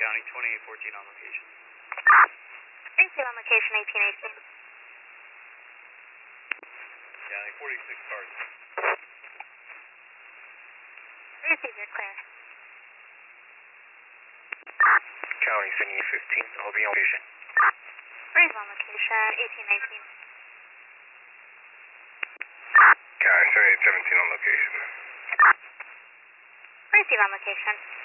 County 2814 on location. Receive on location 1818. County 46 cars. Receive, you're clear. County Sydney 15, I'll be on location. Receive on location 1819. County 7817 on location. Receive on location.